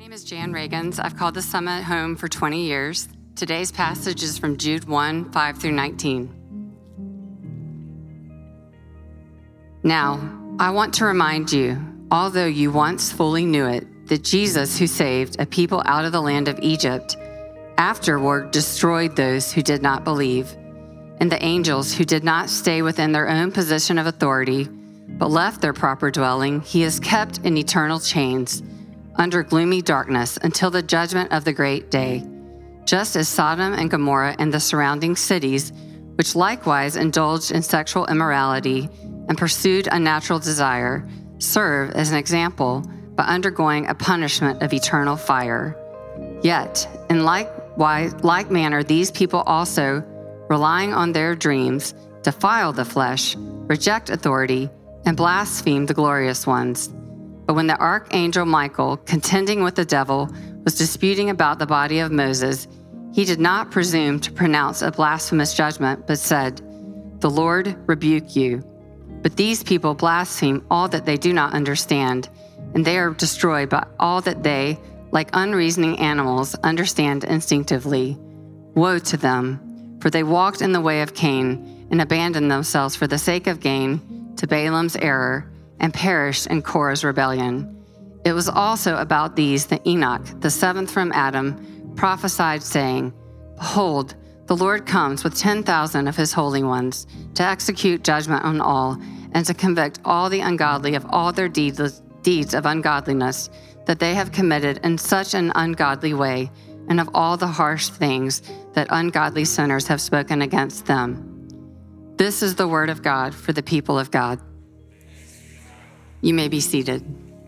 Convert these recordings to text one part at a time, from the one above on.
name is Jan Reagans. I've called the Summit home for 20 years. Today's passage is from Jude 1, 5 through 19. Now, I want to remind you, although you once fully knew it, that Jesus, who saved a people out of the land of Egypt, afterward destroyed those who did not believe, and the angels who did not stay within their own position of authority, but left their proper dwelling, he is kept in eternal chains, under gloomy darkness until the judgment of the great day. Just as Sodom and Gomorrah and the surrounding cities, which likewise indulged in sexual immorality and pursued unnatural desire, serve as an example by undergoing a punishment of eternal fire. Yet, in like manner, these people also, relying on their dreams, defile the flesh, reject authority, and blaspheme the glorious ones. But when the archangel Michael, contending with the devil, was disputing about the body of Moses, he did not presume to pronounce a blasphemous judgment, but said, "The Lord rebuke you." But these people blaspheme all that they do not understand, and they are destroyed by all that they, like unreasoning animals, understand instinctively. Woe to them, for they walked in the way of Cain and abandoned themselves for the sake of gain to Balaam's error, and perished in Korah's rebellion. It was also about these that Enoch, the seventh from Adam, prophesied, saying, "Behold, the Lord comes with 10,000 of his holy ones to execute judgment on all and to convict all the ungodly of all their deeds of ungodliness that they have committed in such an ungodly way, and of all the harsh things that ungodly sinners have spoken against them." This is the word of God for the people of God. You may be seated.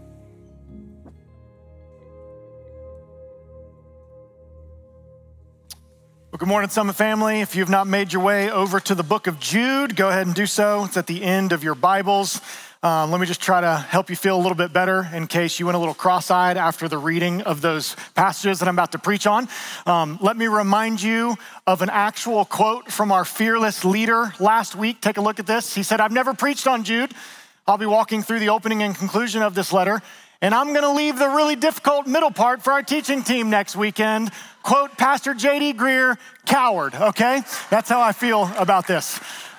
Well, good morning, Summit family. If you've not made your way over to the book of Jude, go ahead and do so. It's at the end of your Bibles. Let me just try to help you feel a little bit better in case you went a little cross-eyed after the reading of those passages that I'm about to preach on. Let me remind you of an actual quote from our fearless leader last week. Take a look at this. He said, "I've never preached on Jude. I'll be walking through the opening and conclusion of this letter, and I'm gonna leave the really difficult middle part for our teaching team next weekend." Quote, Pastor J.D. Greer, coward, okay? That's how I feel about this.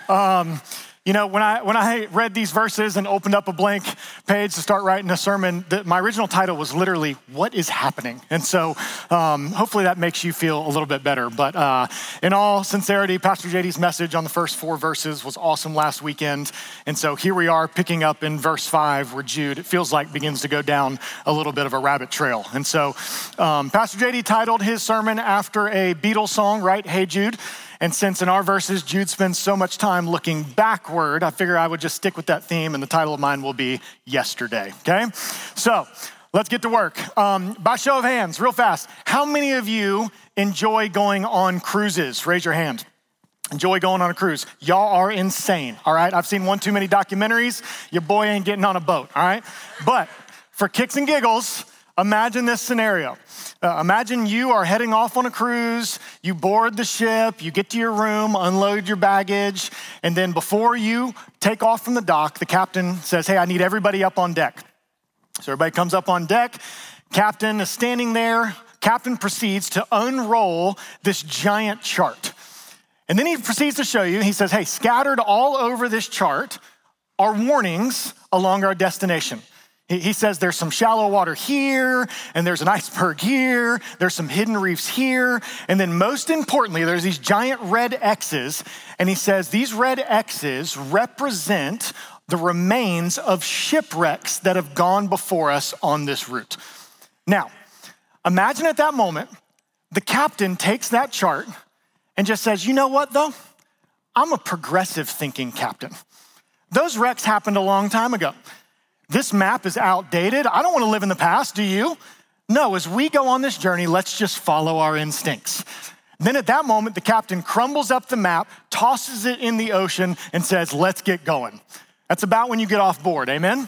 You know, when I read these verses and opened up a blank page to start writing a sermon, my original title was literally, "What is happening?" And so hopefully that makes you feel a little bit better. But in all sincerity, Pastor JD's message on the first 4 verses was awesome last weekend. And so here we are picking up in verse 5 where Jude, it feels like, begins to go down a little bit of a rabbit trail. And so Pastor JD titled his sermon after a Beatles song, right? Hey Jude. And since in our verses, Jude spends so much time looking backward, I figure I would just stick with that theme, and the title of mine will be Yesterday, okay? So let's get to work. By show of hands, real fast, how many of you enjoy going on cruises? Raise your hand. Enjoy going on a cruise. Y'all are insane, all right? I've seen one too many documentaries. Your boy ain't getting on a boat, all right? But for kicks and giggles, imagine this scenario. Imagine you are heading off on a cruise, you board the ship, you get to your room, unload your baggage, and then before you take off from the dock, the captain says, "Hey, I need everybody up on deck." So everybody comes up on deck, captain is standing there, captain proceeds to unroll this giant chart. And then he proceeds to show you, he says, "Hey, scattered all over this chart are warnings along our destination." He says there's some shallow water here, and there's an iceberg here, there's some hidden reefs here, and then most importantly, there's these giant red X's, and he says these red X's represent the remains of shipwrecks that have gone before us on this route. Now, imagine at that moment, the captain takes that chart and just says, "You know what though? I'm a progressive thinking captain. Those wrecks happened a long time ago. This map is outdated. I don't want to live in the past, do you? No, as we go on this journey, let's just follow our instincts." Then at that moment, the captain crumbles up the map, tosses it in the ocean, and says, "Let's get going." That's about when you get off board, amen?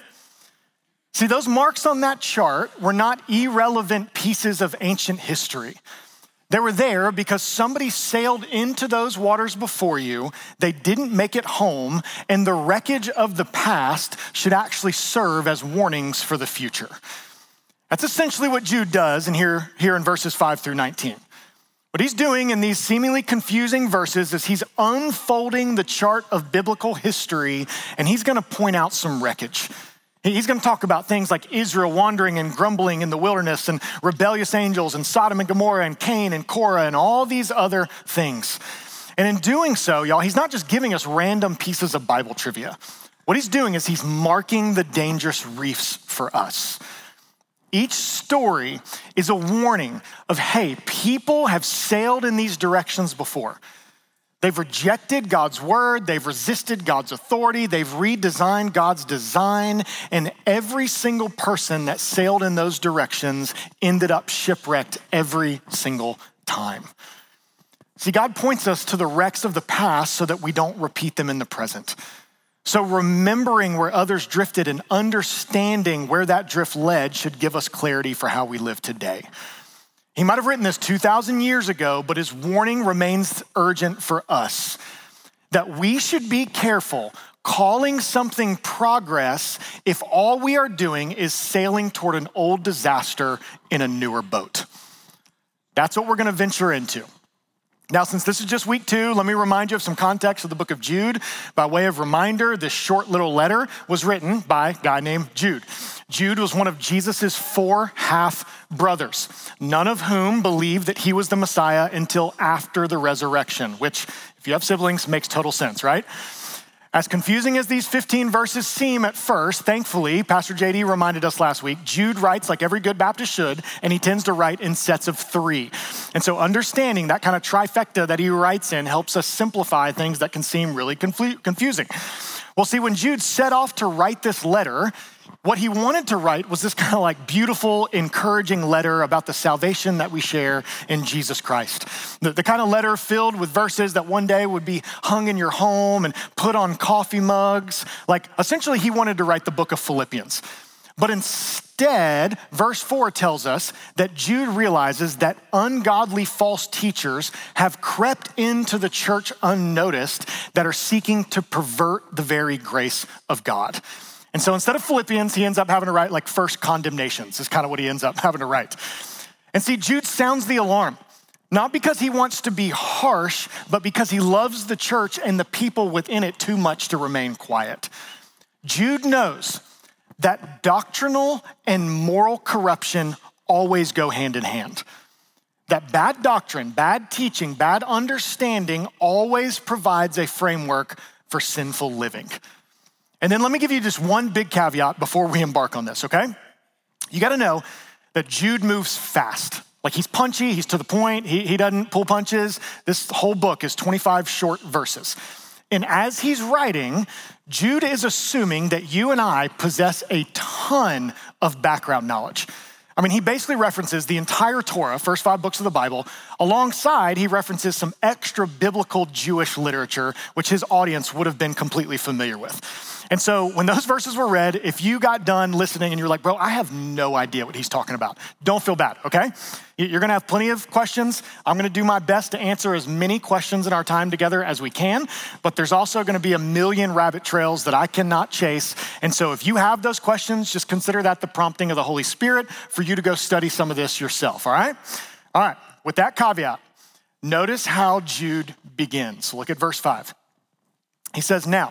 See, those marks on that chart were not irrelevant pieces of ancient history. They were there because somebody sailed into those waters before you, they didn't make it home, and the wreckage of the past should actually serve as warnings for the future. That's essentially what Jude does here in verses 5 through 19. What he's doing in these seemingly confusing verses is he's unfolding the chart of biblical history, and he's gonna point out some wreckage. He's gonna talk about things like Israel wandering and grumbling in the wilderness, and rebellious angels, and Sodom and Gomorrah, and Cain and Korah, and all these other things. And in doing so, y'all, he's not just giving us random pieces of Bible trivia. What he's doing is he's marking the dangerous reefs for us. Each story is a warning of, hey, people have sailed in these directions before. They've rejected God's word, they've resisted God's authority, they've redesigned God's design, and every single person that sailed in those directions ended up shipwrecked every single time. See, God points us to the wrecks of the past so that we don't repeat them in the present. So remembering where others drifted and understanding where that drift led should give us clarity for how we live today. He might have written this 2,000 years ago, but his warning remains urgent for us, that we should be careful calling something progress if all we are doing is sailing toward an old disaster in a newer boat. That's what we're gonna venture into. Now, since this is just week 2, let me remind you of some context of the book of Jude. By way of reminder, this short little letter was written by a guy named Jude. Jude was one of Jesus's 4 half-brothers, none of whom believed that he was the Messiah until after the resurrection, which, if you have siblings, makes total sense, right? As confusing as these 15 verses seem at first, thankfully, Pastor JD reminded us last week, Jude writes like every good Baptist should, and he tends to write in sets of 3. And so understanding that kind of trifecta that he writes in helps us simplify things that can seem really confusing. Well, see, when Jude set off to write this letter, what he wanted to write was this kind of like beautiful, encouraging letter about the salvation that we share in Jesus Christ. The kind of letter filled with verses that one day would be hung in your home and put on coffee mugs. Like essentially he wanted to write the book of Philippians. But instead, verse 4 tells us that Jude realizes that ungodly false teachers have crept into the church unnoticed that are seeking to pervert the very grace of God. And so instead of Philippians, he ends up having to write like First Condemnations is kind of what he ends up having to write. And see, Jude sounds the alarm, not because he wants to be harsh, but because he loves the church and the people within it too much to remain quiet. Jude knows that doctrinal and moral corruption always go hand in hand. That bad doctrine, bad teaching, bad understanding always provides a framework for sinful living. And then let me give you just one big caveat before we embark on this, okay? You gotta know that Jude moves fast. Like he's punchy, he's to the point, he doesn't pull punches. This whole book is 25 short verses. And as he's writing, Jude is assuming that you and I possess a ton of background knowledge. I mean, he basically references the entire Torah, first 5 books of the Bible. Alongside, he references some extra biblical Jewish literature, which his audience would have been completely familiar with. And so when those verses were read, if you got done listening and you're like, bro, I have no idea what he's talking about, don't feel bad, okay? You're gonna have plenty of questions. I'm gonna do my best to answer as many questions in our time together as we can, but there's also gonna be a million rabbit trails that I cannot chase. And so if you have those questions, just consider that the prompting of the Holy Spirit for you to go study some of this yourself, all right? All right, with that caveat, notice how Jude begins. Look at verse 5. He says, now,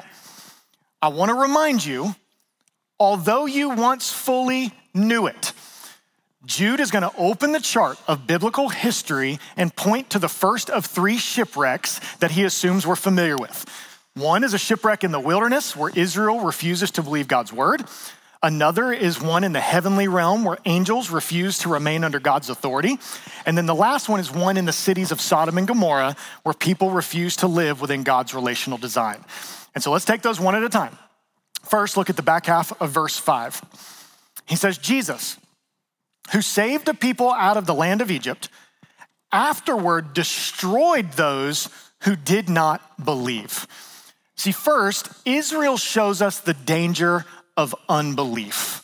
I want to remind you, although you once fully knew it, Jude is going to open the chart of biblical history and point to the first of 3 shipwrecks that he assumes we're familiar with. One is a shipwreck in the wilderness where Israel refuses to believe God's word. Another is one in the heavenly realm where angels refuse to remain under God's authority. And then the last one is one in the cities of Sodom and Gomorrah where people refuse to live within God's relational design. And so let's take those one at a time. First, look at the back half of verse 5. He says, Jesus, who saved a people out of the land of Egypt, afterward destroyed those who did not believe. See, first, Israel shows us the danger of unbelief.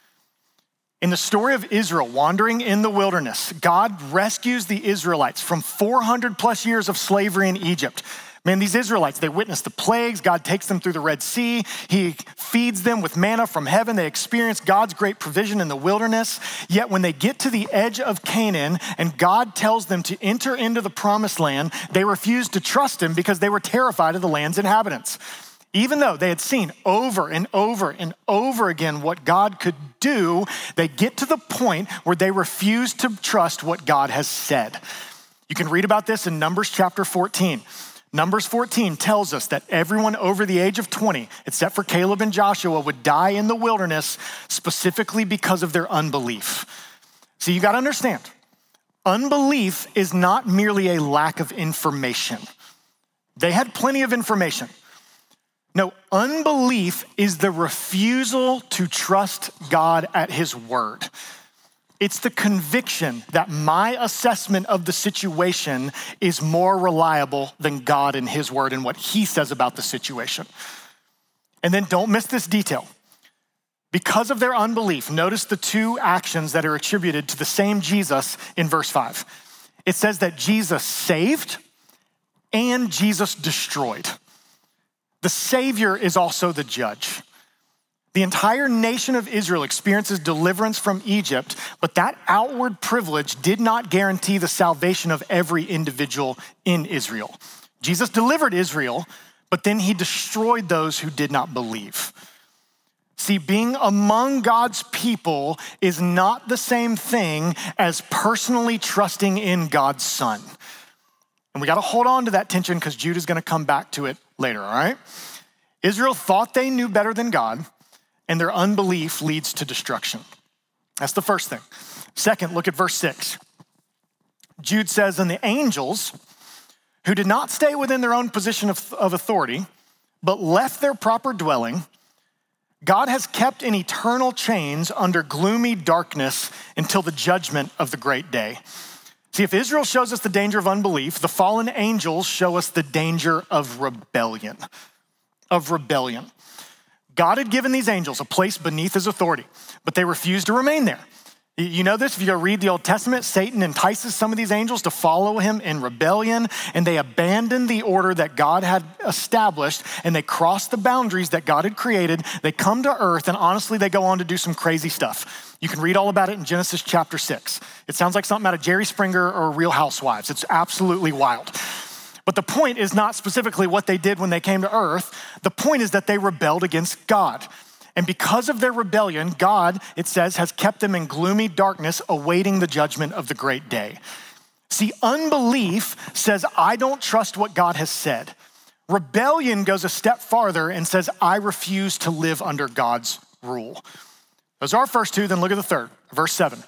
In the story of Israel wandering in the wilderness, God rescues the Israelites from 400 plus years of slavery in Egypt Man, these Israelites, they witness the plagues. God takes them through the Red Sea. He feeds them with manna from heaven. They experience God's great provision in the wilderness. Yet when they get to the edge of Canaan and God tells them to enter into the promised land, they refuse to trust him because they were terrified of the land's inhabitants. Even though they had seen over and over and over again what God could do, they get to the point where they refuse to trust what God has said. You can read about this in Numbers chapter 14. Numbers 14 tells us that everyone over the age of 20, except for Caleb and Joshua, would die in the wilderness specifically because of their unbelief. So you got to understand, unbelief is not merely a lack of information. They had plenty of information. No, unbelief is the refusal to trust God at his word. It's the conviction that my assessment of the situation is more reliable than God and his word and what he says about the situation. And then don't miss this detail. Because of their unbelief, notice the two actions that are attributed to the same Jesus in verse 5. It says that Jesus saved and Jesus destroyed. The Savior is also the judge. The entire nation of Israel experiences deliverance from Egypt, but that outward privilege did not guarantee the salvation of every individual in Israel. Jesus delivered Israel, but then he destroyed those who did not believe. See, being among God's people is not the same thing as personally trusting in God's Son. And we got to hold on to that tension because Jude is going to come back to it later, all right? Israel thought they knew better than God, and their unbelief leads to destruction. That's the first thing. Second, look at verse 6. Jude says, and the angels who did not stay within their own position of authority, but left their proper dwelling, God has kept in eternal chains under gloomy darkness until the judgment of the great day. See, if Israel shows us the danger of unbelief, the fallen angels show us the danger of rebellion. God had given these angels a place beneath his authority, but they refused to remain there. You know this, if you go read the Old Testament, Satan entices some of these angels to follow him in rebellion, and they abandon the order that God had established, and they cross the boundaries that God had created. They come to earth, and honestly, they go on to do some crazy stuff. You can read all about it in Genesis chapter 6. It sounds like something out of Jerry Springer or Real Housewives. It's absolutely wild. But the point is not specifically what they did when they came to earth. The point is that they rebelled against God. And because of their rebellion, God, it says, has kept them in gloomy darkness, awaiting the judgment of the great day. See, unbelief says, I don't trust what God has said. Rebellion goes a step farther and says, I refuse to live under God's rule. Those are our first two, then look at the third, verse 7.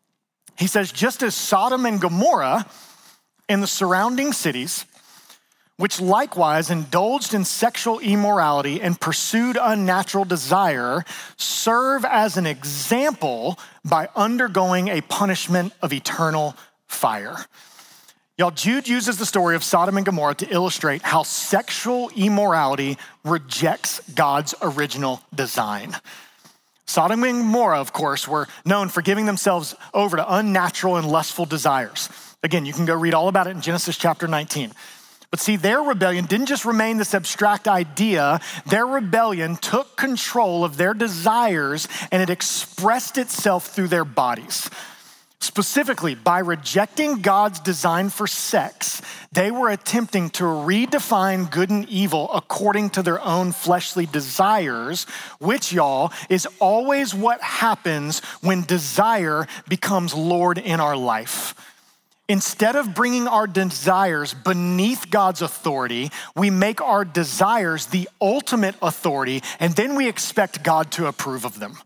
He says, just as Sodom and Gomorrah and the surrounding cities, which likewise indulged in sexual immorality and pursued unnatural desire, serve as an example by undergoing a punishment of eternal fire. Y'all, Jude uses the story of Sodom and Gomorrah to illustrate how sexual immorality rejects God's original design. Sodom and Gomorrah, of course, were known for giving themselves over to unnatural and lustful desires. Again, you can go read all about it in Genesis chapter 19. But see, their rebellion didn't just remain this abstract idea. Their rebellion took control of their desires and it expressed itself through their bodies. Specifically, by rejecting God's design for sex, they were attempting to redefine good and evil according to their own fleshly desires, which, y'all, is always what happens when desire becomes Lord in our life. Instead of bringing our desires beneath God's authority, we make our desires the ultimate authority, and then we expect God to approve of them.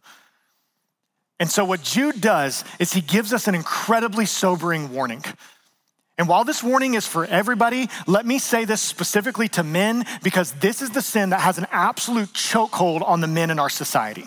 And so what Jude does is he gives us an incredibly sobering warning. And while this warning is for everybody, let me say this specifically to men, because this is the sin that has an absolute chokehold on the men in our society.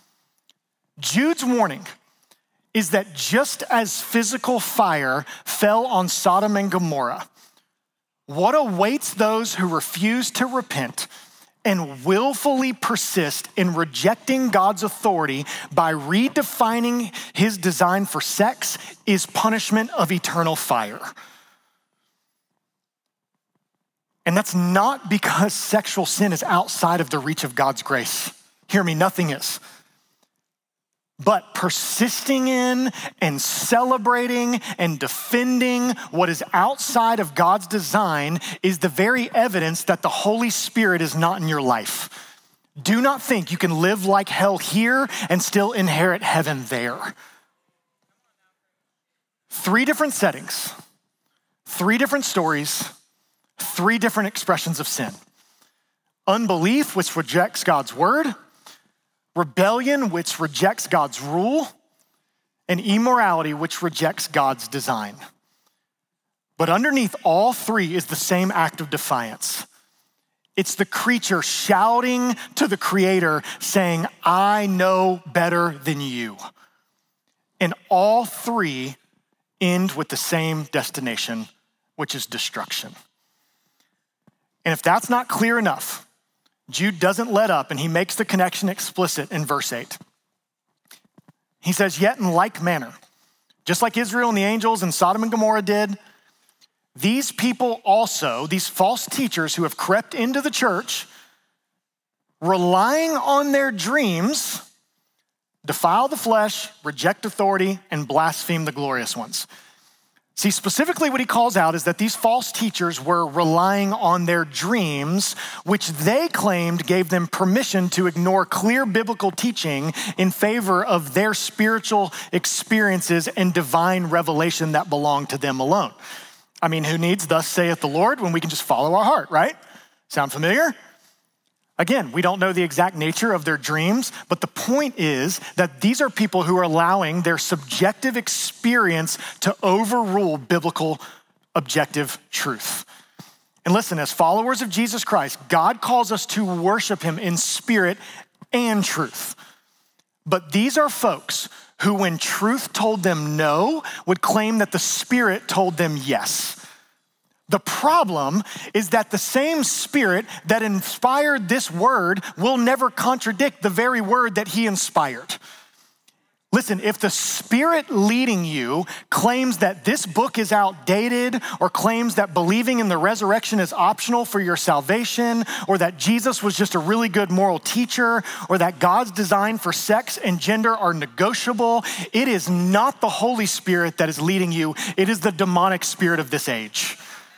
Jude's warning is that just as physical fire fell on Sodom and Gomorrah, what awaits those who refuse to repent and willfully persist in rejecting God's authority by redefining his design for sex is punishment of eternal fire. And that's not because sexual sin is outside of the reach of God's grace. Hear me, nothing is. But persisting in and celebrating and defending what is outside of God's design is the very evidence that the Holy Spirit is not in your life. Do not think you can live like hell here and still inherit heaven there. 3 different settings, 3 different stories, 3 different expressions of sin. Unbelief, which rejects God's word. Rebellion, which rejects God's rule. And immorality, which rejects God's design. But underneath all 3 is the same act of defiance. It's the creature shouting to the Creator, saying, I know better than you. And all 3 end with the same destination, which is destruction. And if that's not clear enough, Jude doesn't let up, and he makes the connection explicit in verse 8. He says, yet in like manner, just like Israel and the angels and Sodom and Gomorrah did, these people also, these false teachers who have crept into the church, relying on their dreams, defile the flesh, reject authority, and blaspheme the glorious ones. See, specifically what he calls out is that these false teachers were relying on their dreams, which they claimed gave them permission to ignore clear biblical teaching in favor of their spiritual experiences and divine revelation that belonged to them alone. I mean, who needs thus saith the Lord when we can just follow our heart, right? Sound familiar? Again, we don't know the exact nature of their dreams, but the point is that these are people who are allowing their subjective experience to overrule biblical objective truth. And listen, as followers of Jesus Christ, God calls us to worship him in spirit and truth. But these are folks who, when truth told them no, would claim that the Spirit told them yes. The problem is that the same Spirit that inspired this word will never contradict the very word that he inspired. Listen, if the Spirit leading you claims that this book is outdated, or claims that believing in the resurrection is optional for your salvation, or that Jesus was just a really good moral teacher, or that God's design for sex and gender are negotiable, it is not the Holy Spirit that is leading you. It is the demonic spirit of this age.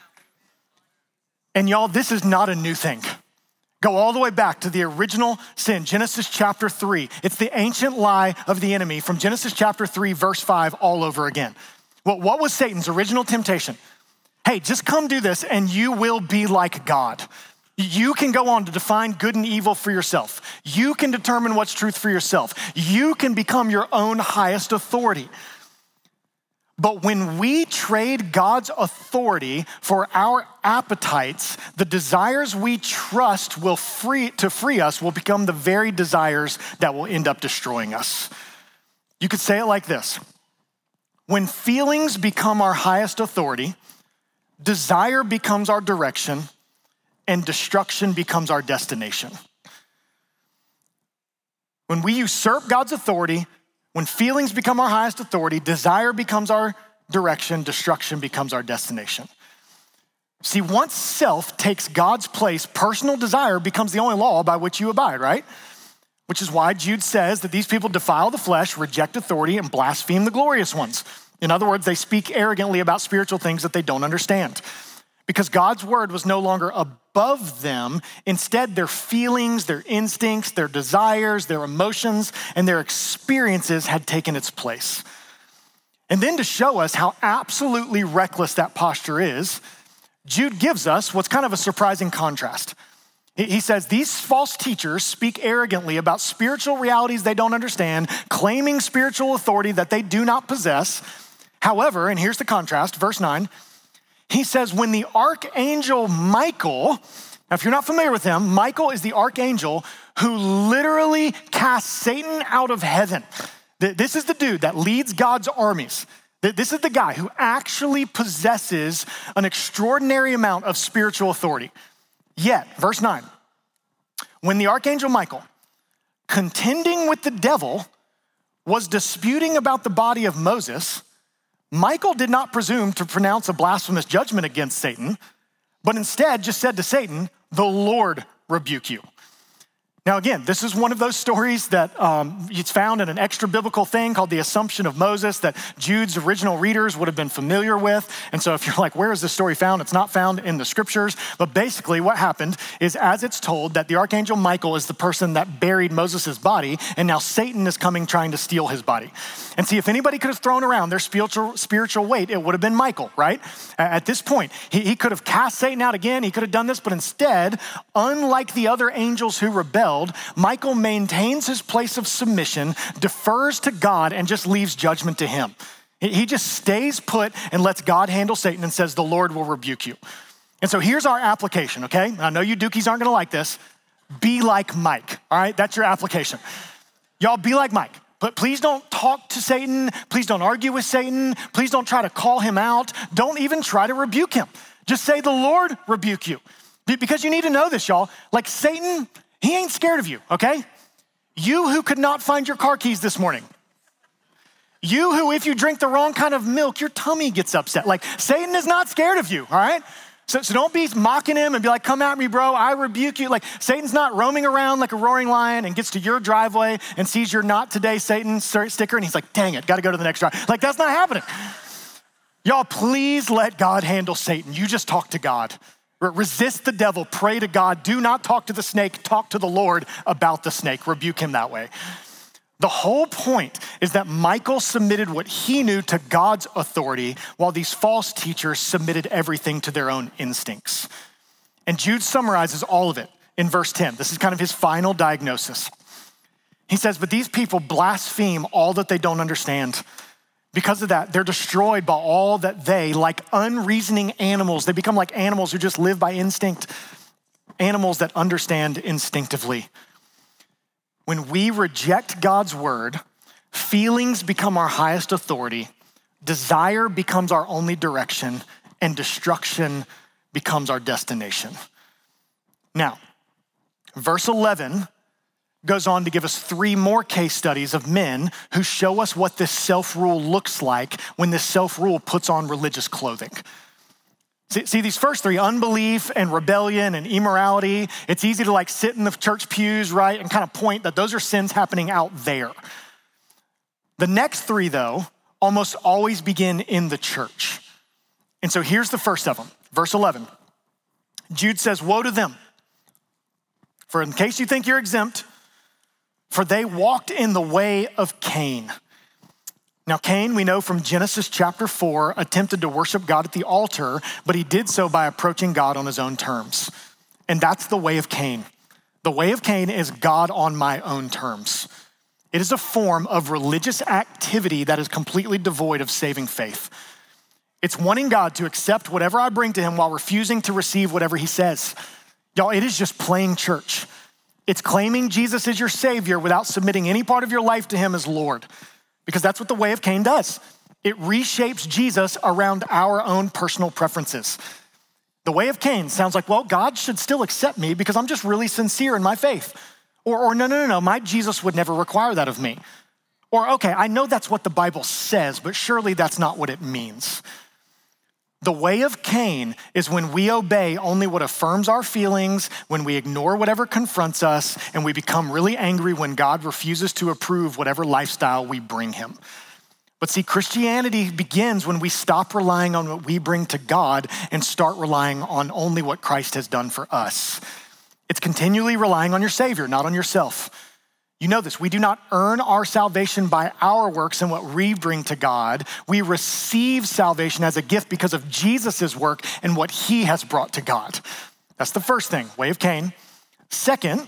And y'all, this is not a new thing. Go all the way back to the original sin, Genesis chapter 3. It's the ancient lie of the enemy from Genesis chapter 3, verse 5, all over again. Well, what was Satan's original temptation? Hey, just come do this and you will be like God. You can go on to define good and evil for yourself. You can determine what's truth for yourself. You can become your own highest authority. But when we trade God's authority for our appetites, the desires we trust will free us will become the very desires that will end up destroying us. You could say it like this. When feelings become our highest authority, desire becomes our direction, and destruction becomes our destination. When we usurp God's authority, when feelings become our highest authority, desire becomes our direction, destruction becomes our destination. See, once self takes God's place, personal desire becomes the only law by which you abide, right? Which is why Jude says that these people defile the flesh, reject authority, and blaspheme the glorious ones. In other words, they speak arrogantly about spiritual things that they don't understand. Because God's word was no longer above them. Instead, their feelings, their instincts, their desires, their emotions, and their experiences had taken its place. And then to show us how absolutely reckless that posture is, Jude gives us what's kind of a surprising contrast. He says, these false teachers speak arrogantly about spiritual realities they don't understand, claiming spiritual authority that they do not possess. However, and here's the contrast, verse 9, he says, when the archangel Michael, now if you're not familiar with him, Michael is the archangel who literally cast Satan out of heaven. This is the dude that leads God's armies. This is the guy who actually possesses an extraordinary amount of spiritual authority. Yet, verse 9, when the archangel Michael, contending with the devil, was disputing about the body of Moses, Michael did not presume to pronounce a blasphemous judgment against Satan, but instead just said to Satan, "The Lord rebuke you." Now again, this is one of those stories that it's found in an extra biblical thing called the Assumption of Moses that Jude's original readers would have been familiar with. And so if you're like, where is this story found? It's not found in the scriptures. But basically what happened is, as it's told, that the archangel Michael is the person that buried Moses' body, and now Satan is coming trying to steal his body. And see, if anybody could have thrown around their spiritual weight, it would have been Michael, right? At this point, he could have cast Satan out again. He could have done this, but instead, unlike the other angels who rebelled, Michael maintains his place of submission, defers to God, and just leaves judgment to him. He just stays put and lets God handle Satan and says, "The Lord will rebuke you." And so here's our application, okay? I know you dookies aren't gonna like this. Be like Mike, all right? That's your application. Y'all be like Mike. But please don't talk to Satan. Please don't argue with Satan. Please don't try to call him out. Don't even try to rebuke him. Just say, "The Lord rebuke you." Because you need to know this, y'all. Like Satan, he ain't scared of you, okay? You who could not find your car keys this morning. You who, if you drink the wrong kind of milk, your tummy gets upset. Like Satan is not scared of you, all right? So don't be mocking him and be like, "Come at me, bro, I rebuke you." Like Satan's not roaming around like a roaring lion and gets to your driveway and sees your "Not Today, Satan" sticker and he's like, "Dang it, gotta go to the next drive." Like that's not happening. Y'all, please let God handle Satan. You just talk to God. Resist the devil, pray to God. Do not talk to the snake, talk to the Lord about the snake. Rebuke him that way. The whole point is that Michael submitted what he knew to God's authority, while these false teachers submitted everything to their own instincts. And Jude summarizes all of it in verse 10. This is kind of his final diagnosis. He says, "But these people blaspheme all that they don't understand. Because of that, they're destroyed by all that they, like unreasoning animals, they become like animals who just live by instinct, animals that understand instinctively." When we reject God's word, feelings become our highest authority, desire becomes our only direction, and destruction becomes our destination. Now, verse 11 goes on to give us 3 more case studies of men who show us what this self-rule looks like when this self-rule puts on religious clothing. See these first 3, unbelief and rebellion and immorality, it's easy to like sit in the church pews, right, and kind of point that those are sins happening out there. The next 3, though, almost always begin in the church. And so here's the first of them, verse 11. Jude says, "Woe to them, for in case you think you're exempt, for they walked in the way of Cain." Now, Cain, we know from Genesis chapter 4, attempted to worship God at the altar, but he did so by approaching God on his own terms. And that's the way of Cain. The way of Cain is God on my own terms. It is a form of religious activity that is completely devoid of saving faith. It's wanting God to accept whatever I bring to him while refusing to receive whatever he says. Y'all, it is just playing church. It's claiming Jesus is your savior without submitting any part of your life to him as Lord. Because that's what the way of Cain does. It reshapes Jesus around our own personal preferences. The way of Cain sounds like, well, God should still accept me because I'm just really sincere in my faith. Or no, my Jesus would never require that of me. Or, okay, I know that's what the Bible says, but surely that's not what it means. The way of Cain is when we obey only what affirms our feelings, when we ignore whatever confronts us, and we become really angry when God refuses to approve whatever lifestyle we bring him. But see, Christianity begins when we stop relying on what we bring to God and start relying on only what Christ has done for us. It's continually relying on your Savior, not on yourself. You know this, we do not earn our salvation by our works and what we bring to God. We receive salvation as a gift because of Jesus' work and what he has brought to God. That's the first thing, way of Cain. Second,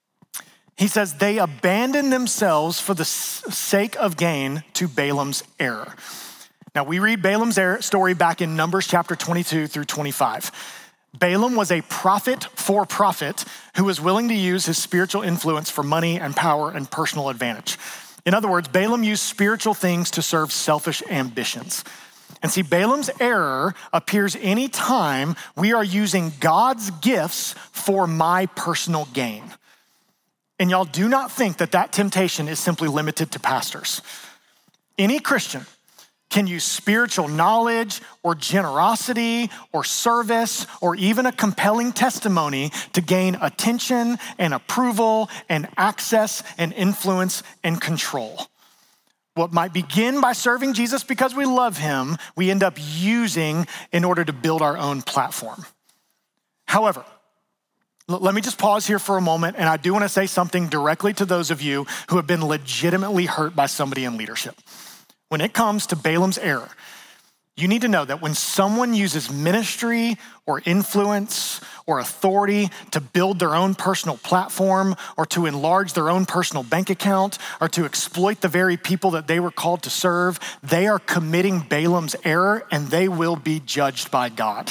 he says they abandon themselves for the sake of gain to Balaam's error. Now we read Balaam's story back in Numbers chapter 22 through 25. Balaam was a prophet for profit who was willing to use his spiritual influence for money and power and personal advantage. In other words, Balaam used spiritual things to serve selfish ambitions. And see, Balaam's error appears anytime we are using God's gifts for my personal gain. And y'all do not think that that temptation is simply limited to pastors. Any Christian can use spiritual knowledge or generosity or service or even a compelling testimony to gain attention and approval and access and influence and control. What might begin by serving Jesus because we love him, we end up using in order to build our own platform. However, let me just pause here for a moment, and I do want to say something directly to those of you who have been legitimately hurt by somebody in leadership. When it comes to Balaam's error, you need to know that when someone uses ministry or influence or authority to build their own personal platform or to enlarge their own personal bank account or to exploit the very people that they were called to serve, they are committing Balaam's error and they will be judged by God.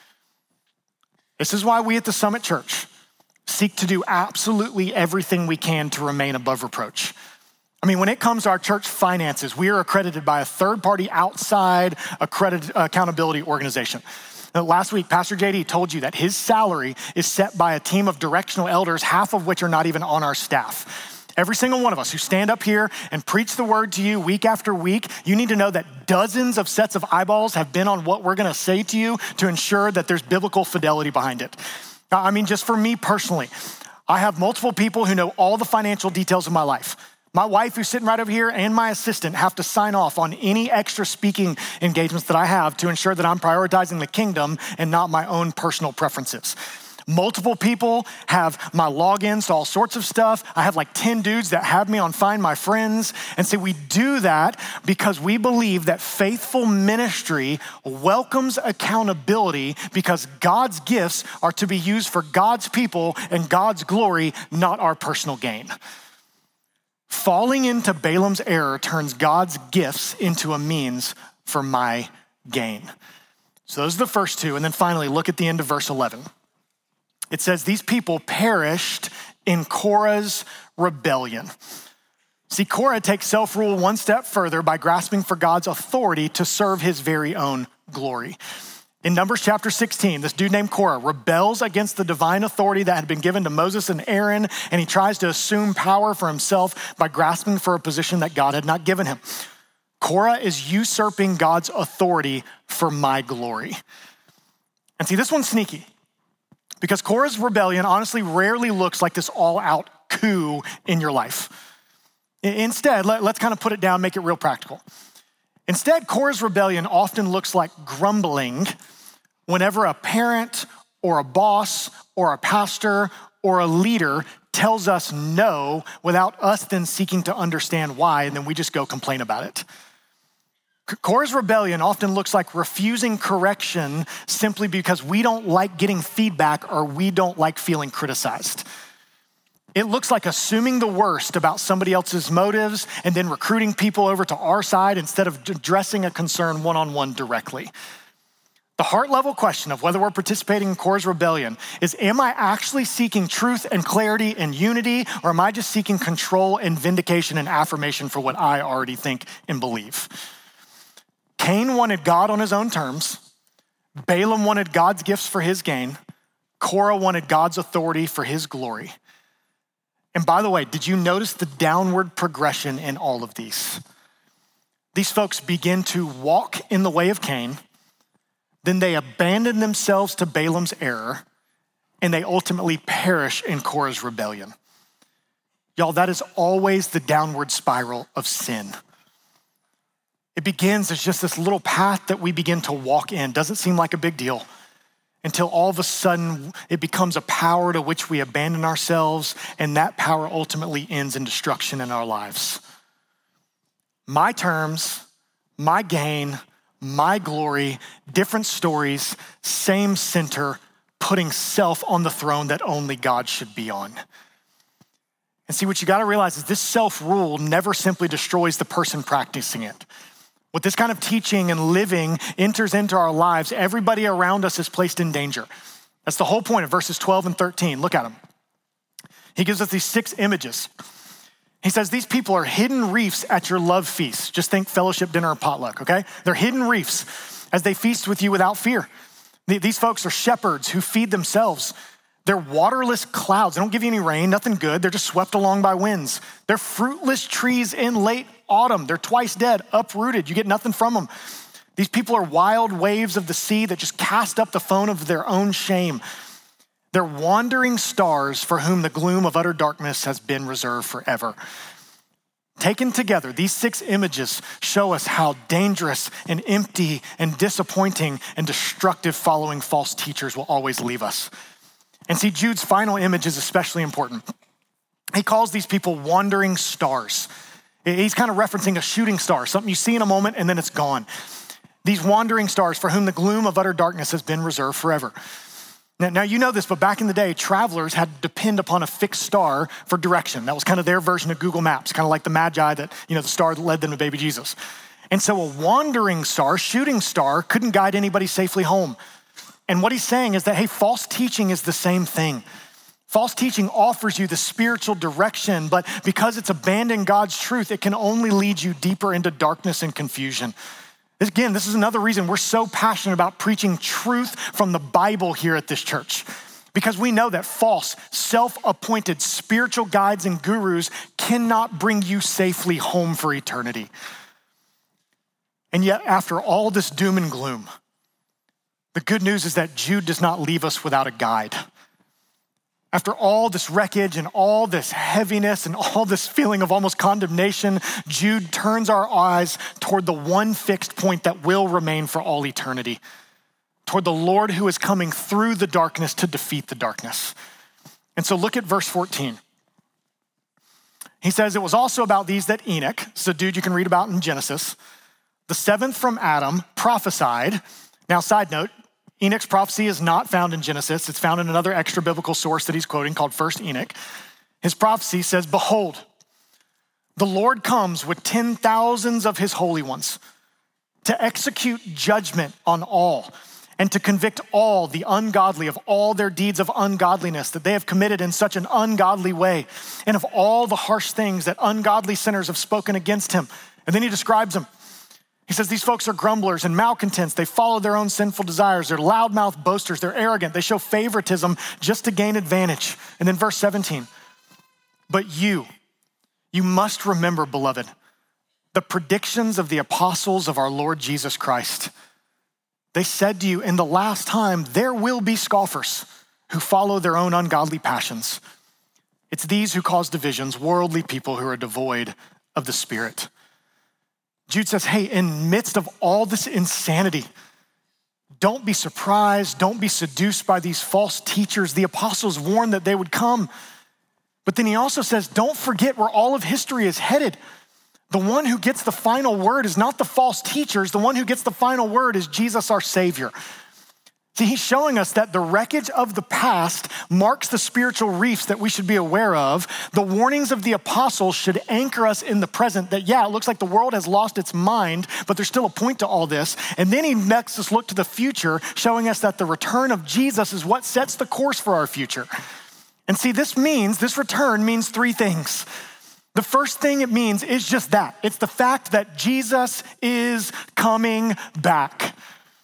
This is why we at the Summit Church seek to do absolutely everything we can to remain above reproach. I mean, when it comes to our church finances, we are accredited by a third-party outside accountability organization. Now, last week, Pastor JD told you that his salary is set by a team of directional elders, half of which are not even on our staff. Every single one of us who stand up here and preach the word to you week after week, you need to know that dozens of sets of eyeballs have been on what we're gonna say to you to ensure that there's biblical fidelity behind it. I mean, just for me personally, I have multiple people who know all the financial details of my life. My wife, who's sitting right over here, and my assistant have to sign off on any extra speaking engagements that I have to ensure that I'm prioritizing the kingdom and not my own personal preferences. Multiple people have my logins to all sorts of stuff. I have like 10 dudes that have me on Find My Friends. And so we do that because we believe that faithful ministry welcomes accountability because God's gifts are to be used for God's people and God's glory, not our personal gain. Falling into Balaam's error turns God's gifts into a means for my gain. So those are the first two. And then finally, look at the end of verse 11. It says, these people perished in Korah's rebellion. See, Korah takes self-rule one step further by grasping for God's authority to serve his very own glory. In Numbers chapter 16, this dude named Korah rebels against the divine authority that had been given to Moses and Aaron, and he tries to assume power for himself by grasping for a position that God had not given him. Korah is usurping God's authority for my glory. And see, this one's sneaky because Korah's rebellion honestly rarely looks like this all-out coup in your life. Instead, let's kind of put it down, make it real practical. Instead, Korah's rebellion often looks like grumbling whenever a parent or a boss or a pastor or a leader tells us no without us then seeking to understand why, and then we just go complain about it. Korah's rebellion often looks like refusing correction simply because we don't like getting feedback or we don't like feeling criticized. It looks like assuming the worst about somebody else's motives and then recruiting people over to our side instead of addressing a concern one-on-one directly. The heart level question of whether we're participating in Korah's rebellion is, am I actually seeking truth and clarity and unity, or am I just seeking control and vindication and affirmation for what I already think and believe? Cain wanted God on his own terms. Balaam wanted God's gifts for his gain. Korah wanted God's authority for his glory. And by the way, did you notice the downward progression in all of these? These folks begin to walk in the way of Cain, then they abandon themselves to Balaam's error, and they ultimately perish in Korah's rebellion. Y'all, that is always the downward spiral of sin. It begins as just this little path that we begin to walk in. Doesn't seem like a big deal until all of a sudden it becomes a power to which we abandon ourselves, and that power ultimately ends in destruction in our lives. My terms, my gain, my glory, different stories, same center, putting self on the throne that only God should be on. And see, what you gotta realize is this self-rule never simply destroys the person practicing it. With this kind of teaching and living enters into our lives, everybody around us is placed in danger. That's the whole point of verses 12 and 13. Look at them. He gives us these 6 images. He says, these people are hidden reefs at your love feast. Just think fellowship dinner or potluck, okay? They're hidden reefs as they feast with you without fear. These folks are shepherds who feed themselves. They're waterless clouds. They don't give you any rain, nothing good. They're just swept along by winds. They're fruitless trees in late autumn. They're twice dead, uprooted. You get nothing from them. These people are wild waves of the sea that just cast up the foam of their own shame. They're wandering stars for whom the gloom of utter darkness has been reserved forever. Taken together, these 6 images show us how dangerous and empty and disappointing and destructive following false teachers will always leave us. And see, Jude's final image is especially important. He calls these people wandering stars. He's kind of referencing a shooting star, something you see in a moment and then it's gone. These wandering stars for whom the gloom of utter darkness has been reserved forever. Now you know this, but back in the day, travelers had to depend upon a fixed star for direction. That was kind of their version of Google Maps, kind of like the Magi that, the star that led them to baby Jesus. And so a wandering star, shooting star, couldn't guide anybody safely home. And what he's saying is that, hey, false teaching is the same thing. False teaching offers you the spiritual direction, but because it's abandoned God's truth, it can only lead you deeper into darkness and confusion. Again, this is another reason we're so passionate about preaching truth from the Bible here at this church, because we know that false, self-appointed spiritual guides and gurus cannot bring you safely home for eternity. And yet, after all this doom and gloom, the good news is that Jude does not leave us without a guide. After all this wreckage and all this heaviness and all this feeling of almost condemnation, Jude turns our eyes toward the one fixed point that will remain for all eternity, toward the Lord who is coming through the darkness to defeat the darkness. And so look at verse 14. He says, it was also about these that Enoch, so dude you can read about in Genesis, the 7th from Adam, prophesied. Now, side note, Enoch's prophecy is not found in Genesis. It's found in another extra biblical source that he's quoting called 1 Enoch. His prophecy says, behold, the Lord comes with 10,000s of his holy ones to execute judgment on all and to convict all the ungodly of all their deeds of ungodliness that they have committed in such an ungodly way, and of all the harsh things that ungodly sinners have spoken against him. And then he describes them. He says, these folks are grumblers and malcontents. They follow their own sinful desires. They're loudmouth boasters. They're arrogant. They show favoritism just to gain advantage. And then verse 17, but you must remember, beloved, the predictions of the apostles of our Lord Jesus Christ. They said to you, in the last time, there will be scoffers who follow their own ungodly passions. It's these who cause divisions, worldly people who are devoid of the Spirit. Jude says, hey, in midst of all this insanity, don't be surprised, don't be seduced by these false teachers. The apostles warned that they would come. But then he also says, don't forget where all of history is headed. The one who gets the final word is not the false teachers. The one who gets the final word is Jesus, our Savior. See, he's showing us that the wreckage of the past marks the spiritual reefs that we should be aware of. The warnings of the apostles should anchor us in the present, that yeah, it looks like the world has lost its mind, but there's still a point to all this. And then he makes us look to the future, showing us that the return of Jesus is what sets the course for our future. And see, this return means 3 things. The first thing it means is just that. It's the fact that Jesus is coming back.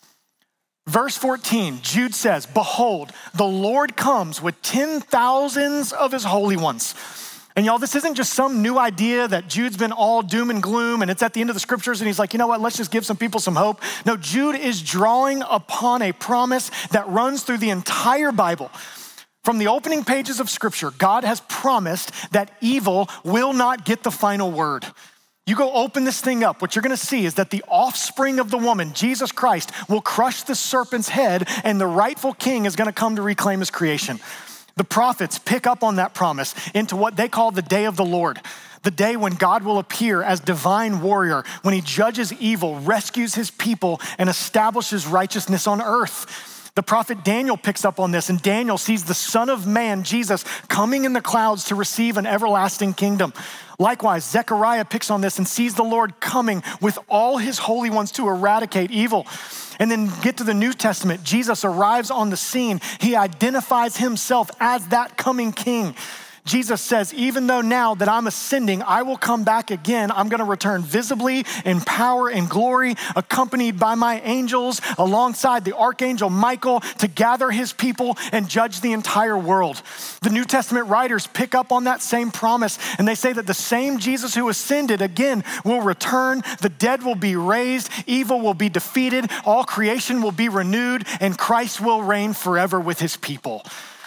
Verse 14, Jude says, behold, the Lord comes with 10,000s of his holy ones. And y'all, this isn't just some new idea that Jude's been all doom and gloom and it's at the end of the scriptures and he's like, you know what, let's just give some people some hope. No, Jude is drawing upon a promise that runs through the entire Bible. From the opening pages of scripture, God has promised that evil will not get the final word. You go open this thing up, what you're gonna see is that the offspring of the woman, Jesus Christ, will crush the serpent's head and the rightful king is gonna come to reclaim his creation. The prophets pick up on that promise into what they call the day of the Lord, the day when God will appear as divine warrior, when he judges evil, rescues his people, and establishes righteousness on earth. The prophet Daniel picks up on this, and Daniel sees the Son of Man, Jesus, coming in the clouds to receive an everlasting kingdom. Likewise, Zechariah picks on this and sees the Lord coming with all his holy ones to eradicate evil. And then get to the New Testament, Jesus arrives on the scene. He identifies himself as that coming king. Jesus says, even though now that I'm ascending, I will come back again. I'm gonna return visibly in power and glory, accompanied by my angels, alongside the archangel Michael, to gather his people and judge the entire world. The New Testament writers pick up on that same promise, and they say that the same Jesus who ascended again will return, the dead will be raised, evil will be defeated, all creation will be renewed, and Christ will reign forever with his people.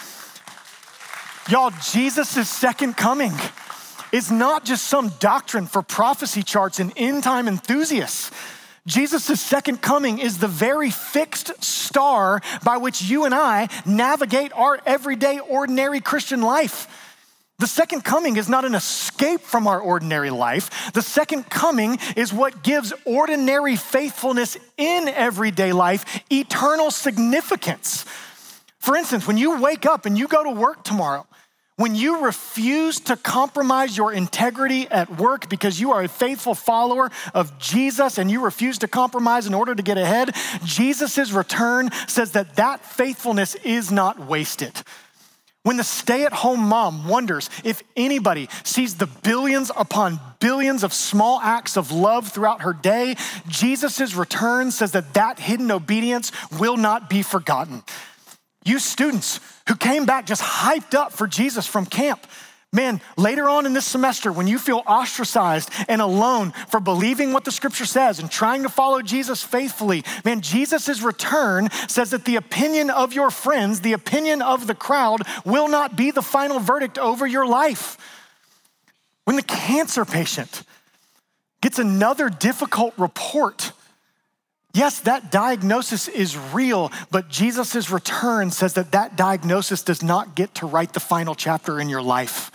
Y'all, Jesus' second coming is not just some doctrine for prophecy charts and end time enthusiasts. Jesus' second coming is the very fixed star by which you and I navigate our everyday, ordinary Christian life. The second coming is not an escape from our ordinary life. The second coming is what gives ordinary faithfulness in everyday life eternal significance. For instance, when you wake up and you go to work tomorrow, when you refuse to compromise your integrity at work because you are a faithful follower of Jesus and you refuse to compromise in order to get ahead, Jesus' return says that that faithfulness is not wasted. When the stay-at-home mom wonders if anybody sees the billions upon billions of small acts of love throughout her day, Jesus' return says that that hidden obedience will not be forgotten. You students who came back just hyped up for Jesus from camp, man, later on in this semester, when you feel ostracized and alone for believing what the scripture says and trying to follow Jesus faithfully, man, Jesus' return says that the opinion of your friends, the opinion of the crowd will not be the final verdict over your life. When the cancer patient gets another difficult report, yes, that diagnosis is real, but Jesus' return says that that diagnosis does not get to write the final chapter in your life.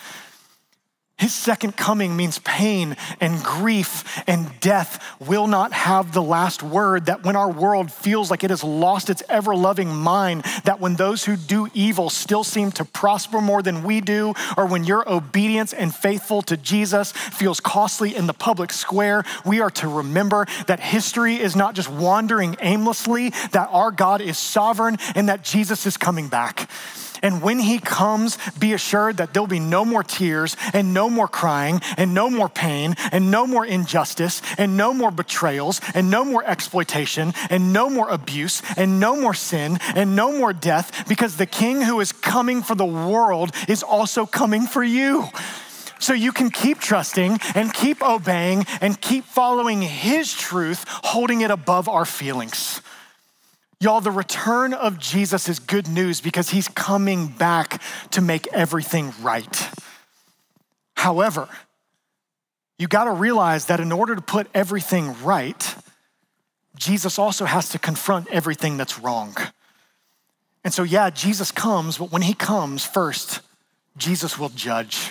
His second coming means pain and grief and death will not have the last word, that when our world feels like it has lost its ever-loving mind, that when those who do evil still seem to prosper more than we do, or when your obedience and faithful to Jesus feels costly in the public square, we are to remember that history is not just wandering aimlessly, that our God is sovereign and that Jesus is coming back. And when he comes, be assured that there'll be no more tears and no more crying and no more pain and no more injustice and no more betrayals and no more exploitation and no more abuse and no more sin and no more death, because the King who is coming for the world is also coming for you. So you can keep trusting and keep obeying and keep following his truth, holding it above our feelings. Y'all, the return of Jesus is good news because he's coming back to make everything right. However, you gotta realize that in order to put everything right, Jesus also has to confront everything that's wrong. And so yeah, Jesus comes, but when he comes first, Jesus will judge.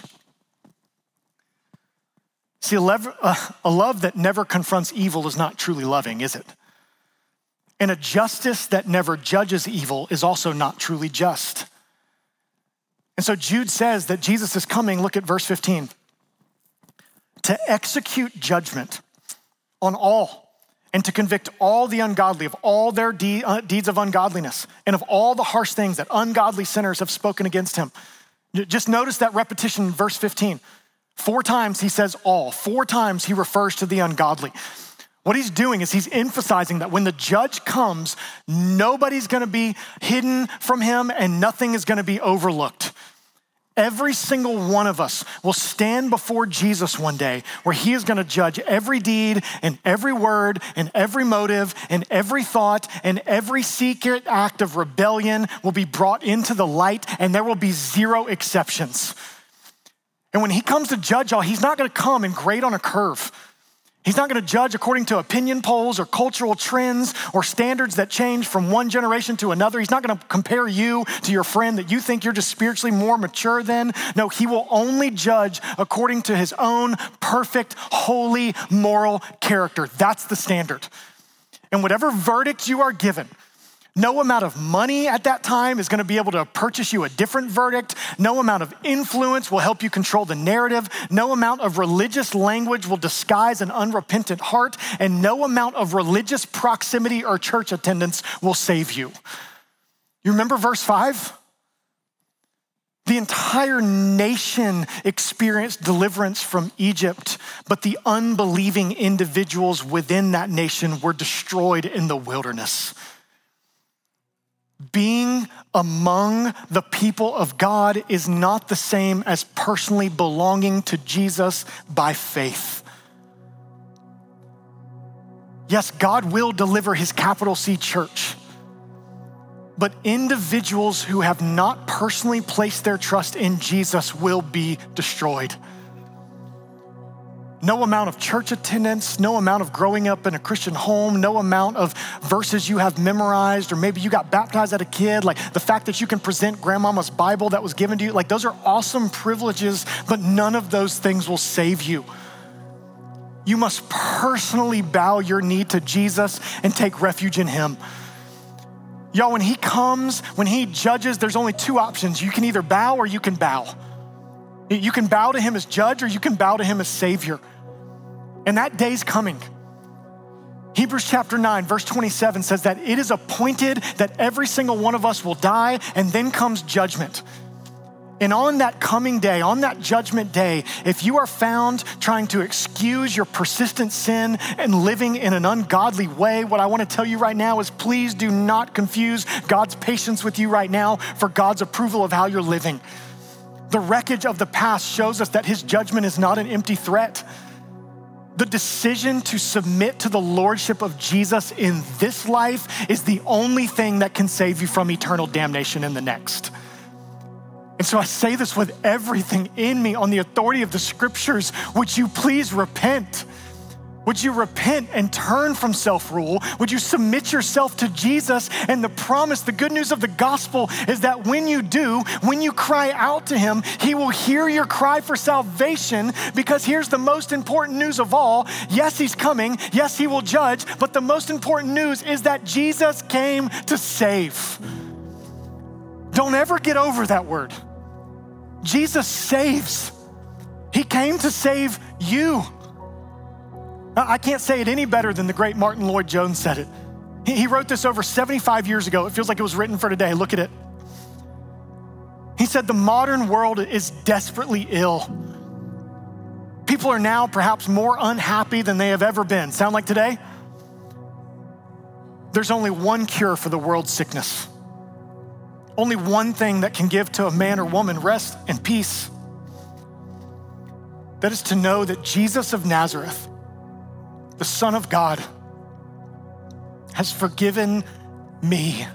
See, a love that never confronts evil is not truly loving, is it? And a justice that never judges evil is also not truly just. And so Jude says that Jesus is coming, look at verse 15, to execute judgment on all and to convict all the ungodly of all their deeds of ungodliness and of all the harsh things that ungodly sinners have spoken against him. Just notice that repetition in verse 15. 4 times he says all, 4 times he refers to the ungodly. What he's doing is he's emphasizing that when the judge comes, nobody's gonna be hidden from him and nothing is gonna be overlooked. Every single one of us will stand before Jesus one day where he is gonna judge every deed and every word and every motive and every thought, and every secret act of rebellion will be brought into the light, and there will be 0 exceptions. And when he comes to judge y'all, he's not gonna come and grade on a curve. He's not gonna judge according to opinion polls or cultural trends or standards that change from one generation to another. He's not gonna compare you to your friend that you think you're just spiritually more mature than. No, he will only judge according to his own perfect, holy, moral character. That's the standard. And whatever verdict you are given, no amount of money at that time is gonna be able to purchase you a different verdict. No amount of influence will help you control the narrative. No amount of religious language will disguise an unrepentant heart. And no amount of religious proximity or church attendance will save you. You remember verse 5? The entire nation experienced deliverance from Egypt, but the unbelieving individuals within that nation were destroyed in the wilderness. Being among the people of God is not the same as personally belonging to Jesus by faith. Yes, God will deliver his capital C church. But individuals who have not personally placed their trust in Jesus will be destroyed. No amount of church attendance, no amount of growing up in a Christian home, no amount of verses you have memorized, or maybe you got baptized as a kid, like the fact that you can present grandmama's Bible that was given to you, like those are awesome privileges, but none of those things will save you. You must personally bow your knee to Jesus and take refuge in him. Y'all, when he comes, when he judges, there's only two options. You can either bow or you can bow. You can bow to him as judge or you can bow to him as savior. And that day's coming. Hebrews chapter 9, verse 27 says that it is appointed that every single one of us will die, and then comes judgment. And on that coming day, on that judgment day, if you are found trying to excuse your persistent sin and living in an ungodly way, what I want to tell you right now is please do not confuse God's patience with you right now for God's approval of how you're living. The wreckage of the past shows us that his judgment is not an empty threat. The decision to submit to the lordship of Jesus in this life is the only thing that can save you from eternal damnation in the next. And so I say this with everything in me on the authority of the scriptures. Would you please repent? Would you repent and turn from self-rule? Would you submit yourself to Jesus? And the promise, the good news of the gospel is that when you do, when you cry out to him, he will hear your cry for salvation, because here's the most important news of all. Yes, he's coming. Yes, he will judge. But the most important news is that Jesus came to save. Don't ever get over that word. Jesus saves. He came to save you. I can't say it any better than the great Martin Lloyd-Jones said it. He wrote this over 75 years ago. It feels like it was written for today. Look at it. He said, the modern world is desperately ill. People are now perhaps more unhappy than they have ever been. Sound like today? There's only one cure for the world's sickness. Only one thing that can give to a man or woman rest and peace. That is to know that Jesus of Nazareth, the Son of God, has forgiven me.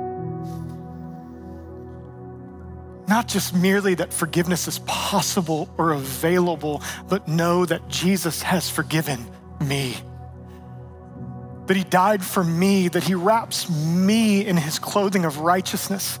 Not just merely that forgiveness is possible or available, but know that Jesus has forgiven me. That he died for me, that he wraps me in his clothing of righteousness.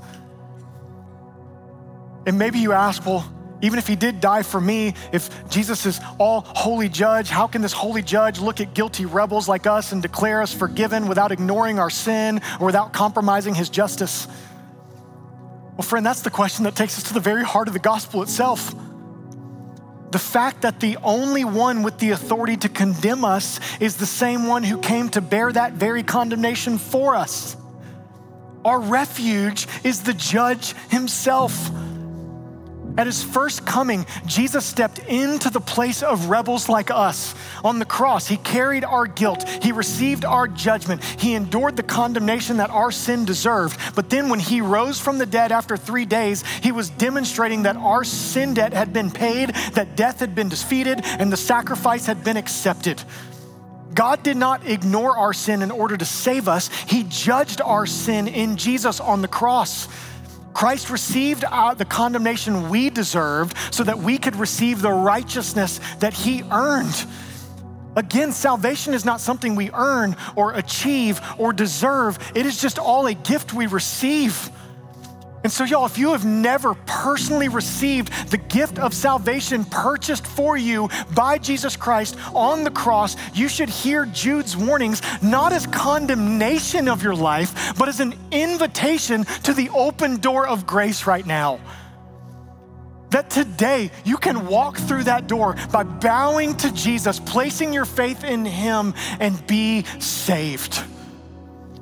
And maybe you ask, well, even if he did die for me, if Jesus is all holy judge, how can this holy judge look at guilty rebels like us and declare us forgiven without ignoring our sin or without compromising his justice? Well, friend, that's the question that takes us to the very heart of the gospel itself. The fact that the only one with the authority to condemn us is the same one who came to bear that very condemnation for us. Our refuge is the judge himself. At his first coming, Jesus stepped into the place of rebels like us. On the cross, he carried our guilt. He received our judgment. He endured the condemnation that our sin deserved. But then when he rose from the dead after 3 days, he was demonstrating that our sin debt had been paid, that death had been defeated, and the sacrifice had been accepted. God did not ignore our sin in order to save us. He judged our sin in Jesus on the cross. Christ received the condemnation we deserved so that we could receive the righteousness that he earned. Again, salvation is not something we earn or achieve or deserve. It is just all a gift we receive. And so y'all, if you have never personally received the gift of salvation purchased for you by Jesus Christ on the cross, you should hear Jude's warnings not as condemnation of your life, but as an invitation to the open door of grace right now. That today you can walk through that door by bowing to Jesus, placing your faith in him, and be saved.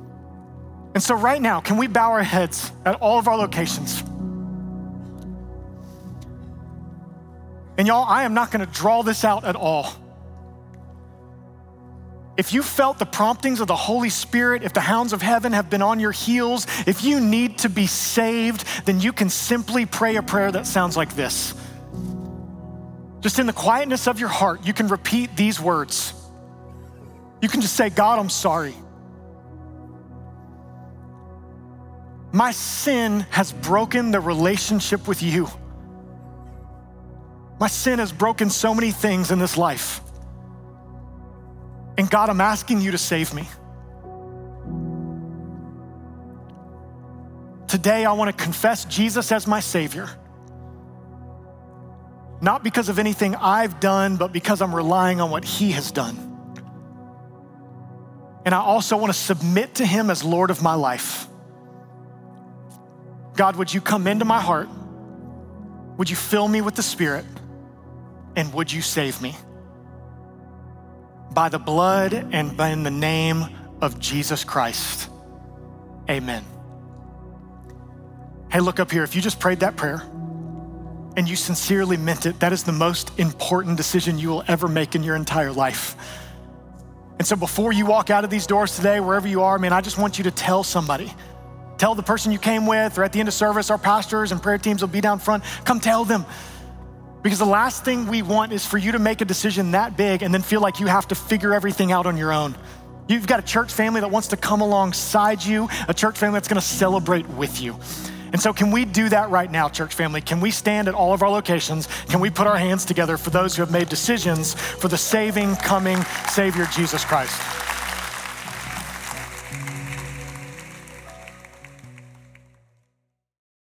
And so right now, can we bow our heads at all of our locations? And y'all, I am not gonna draw this out at all. If you felt the promptings of the Holy Spirit, if the hounds of heaven have been on your heels, if you need to be saved, then you can simply pray a prayer that sounds like this. Just in the quietness of your heart, you can repeat these words. You can just say, God, I'm sorry. My sin has broken the relationship with you. My sin has broken so many things in this life. And God, I'm asking you to save me. Today, I want to confess Jesus as my Savior. Not because of anything I've done, but because I'm relying on what He has done. And I also want to submit to Him as Lord of my life. God, would you come into my heart? Would you fill me with the Spirit? And would you save me? By the blood and in the name of Jesus Christ, amen. Hey, look up here. If you just prayed that prayer and you sincerely meant it, that is the most important decision you will ever make in your entire life. And so before you walk out of these doors today, wherever you are, man, I just want you to tell somebody. Tell the person you came with, or at the end of service, our pastors and prayer teams will be down front. Come tell them. Because the last thing we want is for you to make a decision that big and then feel like you have to figure everything out on your own. You've got a church family that wants to come alongside you, a church family that's gonna celebrate with you. And so can we do that right now, church family? Can we stand at all of our locations? Can we put our hands together for those who have made decisions for the saving, coming Savior, Jesus Christ?